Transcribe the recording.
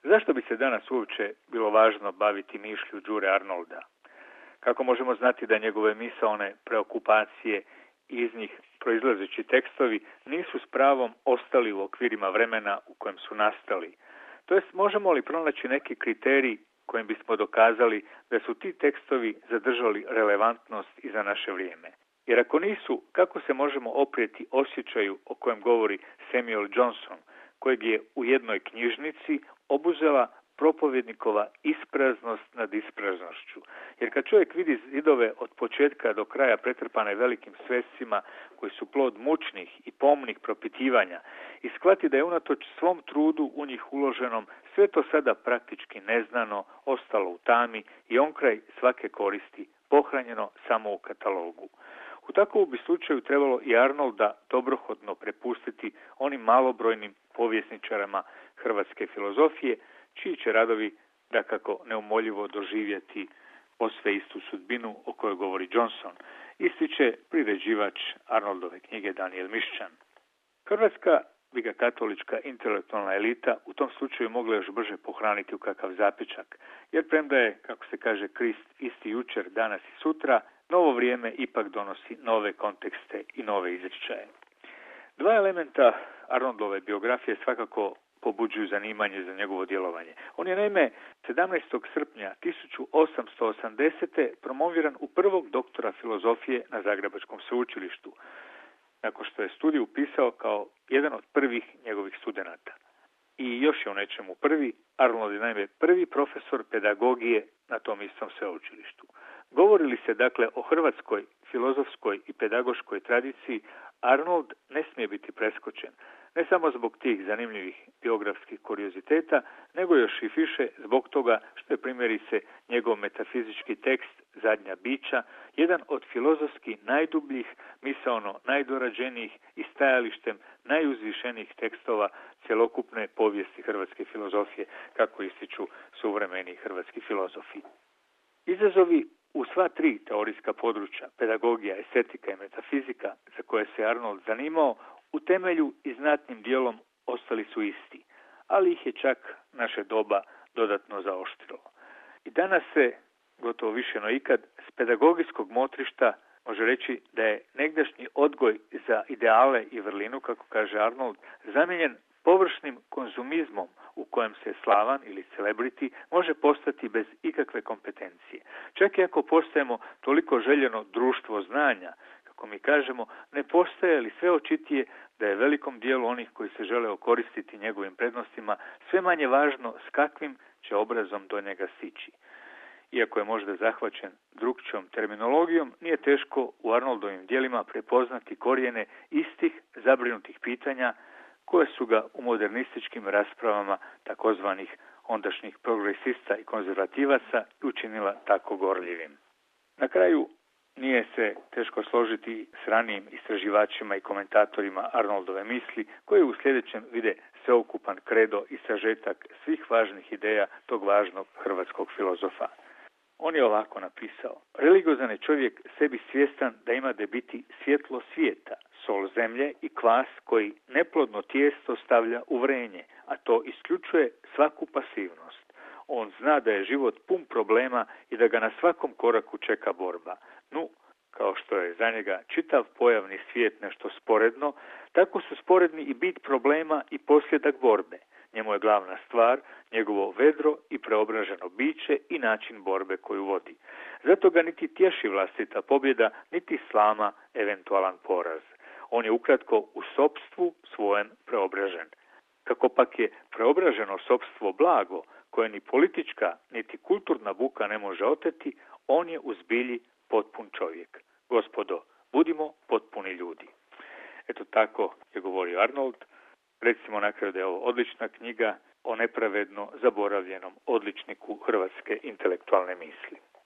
Zašto bi se danas uopće bilo važno baviti mišlju Đure Arnolda? Kako možemo znati da njegove misaone preokupacije i iz njih proizlazeći tekstovi nisu s pravom ostali u okvirima vremena u kojem su nastali? To jest, možemo li pronaći neki kriterij kojim bismo dokazali da su ti tekstovi zadržali relevantnost i za naše vrijeme? Jer ako nisu, kako se možemo oprijeti osjećaju o kojem govori Samuel Johnson, kojeg je u jednoj knjižnici obuzela propovjednikova ispraznost nad ispraznošću? Jer kad čovjek vidi zidove od početka do kraja pretrpane velikim svescima koji su plod mučnih i pomnih propitivanja i shvati da je unatoč svom trudu u njih uloženom sve to sada praktički neznano, ostalo u tami i onkraj svake koristi, pohranjeno samo u katalogu. U takvom bi slučaju trebalo i Arnolda dobrohodno prepustiti onim malobrojnim povjesničarama hrvatske filozofije, čiji će radovi dakako neumoljivo doživjeti posve istu sudbinu o kojoj govori Johnson, ističe priređivač Arnoldove knjige Danijel Mišćan. Hrvatska bi ga katolička intelektualna elita u tom slučaju mogla još brže pohraniti u kakav zapičak, jer premda je, kako se kaže, Krist isti jučer, danas i sutra, novo vrijeme ipak donosi nove kontekste i nove izričaje. Dva elementa Arnoldove biografije svakako pobuđuju zanimanje za njegovo djelovanje. On je naime 17. srpnja 1880. promoviran u prvog doktora filozofije na Zagrebačkom sveučilištu, nakon što je studij upisao kao jedan od prvih njegovih studenata. I još je u nečemu prvi. Arnold je naime prvi profesor pedagogije na tom istom sveučilištu. Govori li se dakle o hrvatskoj filozofskoj i pedagoškoj tradiciji, Arnold ne smije biti preskočen, ne samo zbog tih zanimljivih biografskih kurioziteta, nego još i više zbog toga što je primjerice njegov metafizički tekst Zadnja bića jedan od filozofski najdubljih, misaono najdorađenijih i stajalištem najuzvišenijih tekstova cjelokupne povijesti hrvatske filozofije, kako ističu suvremeni hrvatski filozofi. Izazovi u sva tri teorijska područja, pedagogija, estetika i metafizika, za koje se Arnold zanimao, u temelju i znatnim dijelom ostali su isti, ali ih je čak naše doba dodatno zaoštrilo. I danas se, gotovo više no ikad, s pedagogijskog motrišta može reći da je negdašnji odgoj za ideale i vrlinu, kako kaže Arnold, zamijenjen površnim konzumizmom u kojem se slavan ili celebrity može postati bez ikakve kompetencije. Čak i ako postajemo toliko željeno društvo znanja, kako mi kažemo, ne postaje li sve očitije da je velikom dijelu onih koji se žele okoristiti njegovim prednostima sve manje važno s kakvim će obrazom do njega stići. Iako je možda zahvaćen drugčijom terminologijom, nije teško u Arnoldovim djelima prepoznati korijene istih zabrinutih pitanja koje su ga u modernističkim raspravama takozvanih ondašnjih progresista i konzervativaca učinila tako gorljivim. Na kraju, nije se teško složiti s ranijim istraživačima i komentatorima Arnoldove misli, koji u sljedećem vide sveukupan kredo i sažetak svih važnih ideja tog važnog hrvatskog filozofa. On je ovako napisao: religiozan je čovjek sebi svjestan da ima da biti svjetlo svijeta, sol zemlje i kvas koji neplodno tijesto stavlja u vrenje, a to isključuje svaku pasivnost. On zna da je život pun problema i da ga na svakom koraku čeka borba. Kao što je za njega čitav pojavni svijet nešto sporedno, tako su sporedni i bit problema i posljedak borbe. Njemu je glavna stvar njegovo vedro i preobraženo biće i način borbe koju vodi. Zato ga niti tješi vlastita pobjeda, niti slama eventualan poraz. On je ukratko u sopstvu svojem preobražen. Kako pak je preobraženo sopstvo blago, koje ni politička, niti kulturna buka ne može oteti, on je u zbilji potpun čovjek. Gospodo, budimo potpuni ljudi. Eto tako je govorio Arnold. Recimo na kraju da je ovo odlična knjiga o nepravedno zaboravljenom odličniku hrvatske intelektualne misli.